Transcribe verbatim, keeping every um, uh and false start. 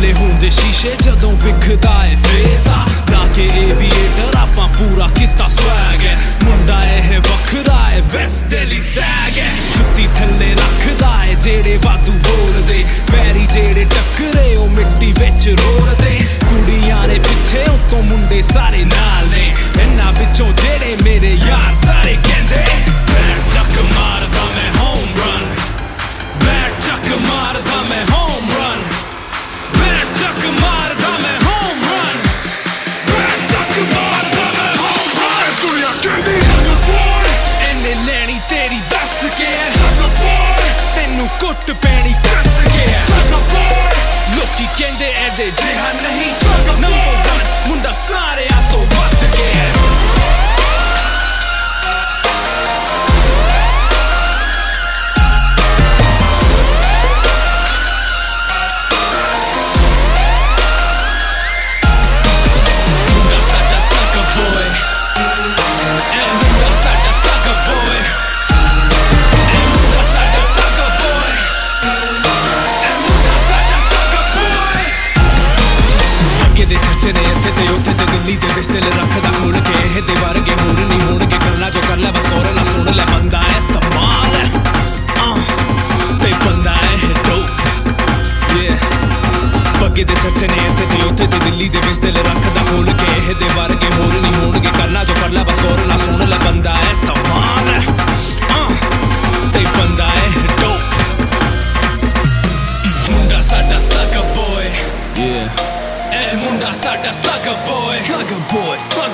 ਖੋਲੇ ਹੁੰਦੇ ਸ਼ੀਸ਼ੇ ਜਦੋਂ ਵਿਖਦਾ ਏ ਫੇਸ ਆ ਲਾ ਕੇ ਏਵੀਏਟਰ ਆਪਾਂ ਪੂਰਾ ਕੀਤਾ ਸਵੈਗ ਹੈ ਮੁੰਡਾ ਇਹ ਵੱਖਰਾ ਏ ਵੈਸਟ ਦਿੱਲੀ ਸਟੈਗ ਹੈ ਜੁੱਤੀ ਥੱਲੇ ਰੱਖਦਾ ਏ ਜਿਹੜੇ ਵਾਧੂ ਬੋਲਦੇ ਪੈਰੀ ਜਿਹੜੇ ਟੱਕਰੇ ਉਹ ਮਿੱਟੀ ਵਿੱਚ ਰੋਲਦੇ ਕੁੜੀਆਂ ਦੇ ਪਿੱਛੇ ਉਤੋਂ ਮੁੰਡੇ ਸਾਰੇ ਨਾਲ ਨੇ ਇਹਨਾਂ ਵਿੱਚੋਂ ਜਿਹੜੇ ਮੇਰੇ ਯਾਰ ਸਾਰੇ ਕਹਿੰਦੇ ਬੈਕ ਚੱਕ ਮਾਰਦਾ ਮੈਂ ਹੋਮ ਰਨ ਬੈਕ ਚੱਕ ਮਾਰਦਾ ਮੈਂ ਹੋਮ ਰਨ ਬੈਕ ਚੱਕ ਮਾਰਦਾ ਮੈਂ ਹੋਮ ਰਨ ਬੈਕ ਚੱਕ ਮਾਰਦਾ ਮੈਂ ਹੋਮ ਰਨ ਦੁਨੀਆ ਕਹਿੰਦੀ ਇਹਨੇ ਲੈਣੀ ਤੇਰੀ ਦੱਸ ਕੇ ਤੈਨੂੰ ਕੁੱਟ ਪੈਣੀ ਕੱਸ ਕੇ ਲੋਕੀ ਕਹਿੰਦੇ ਇਹਦੇ ਜਿਹਾ ਨਹੀਂ ਨੰਬਰ ਵਨ ਮੁੰਡਾ ਸਾਰਿਆਂ ਤੋਂ ਵੱਧ ਗਿਆ ਦਿੱਲੀ ਦੇ ਵਿੱਚ ਦਿਲ ਰੱਖਦਾ ਖੋਲ ਕੇ ਇਹਦੇ ਵਰਗੇ ਹੋਰ ਨਹੀਂ ਹੋਣਗੇ ਗੱਲਾਂ ਜੋ ਕਰ ਲੈ ਬਸ ਕੋਰ ਨਾ ਸੁਣ ਲੈ ਬੰਦਾ ਹੈ ਧਮਾਲ ਤੇ ਬੰਦਾ ਹੈ ਡੋਪ ਬੱਗੇ ਦੇ ਚਰਚੇ ਨੇ ਇੱਥੇ ਤੇ ਉੱਥੇ ਤੇ ਦਿੱਲੀ ਦੇ ਵਿੱਚ ਦਿਲ ਰੱਖਦਾ ਖੋਲ ਕੇ ਇਹਦੇ ਵਰਗੇ ਹੋਰ ਨਹੀਂ ਹੋਣਗੇ ਗੱਲਾਂ ਜੋ ਕਰ ਲੈ ਬਸ ਕੋਰ ਨਾ ਸੁਣ ਲੈ ਬੰਦਾ ਹੈ ਧਮਾਲ ਤੇ ਬੰਦਾ ਹੈ ਡੋਪ ਮੁੰਡਾ ਸਾਡਾ slugger boy yeah Hey, munda saca slugger boy, slugger boy, slugger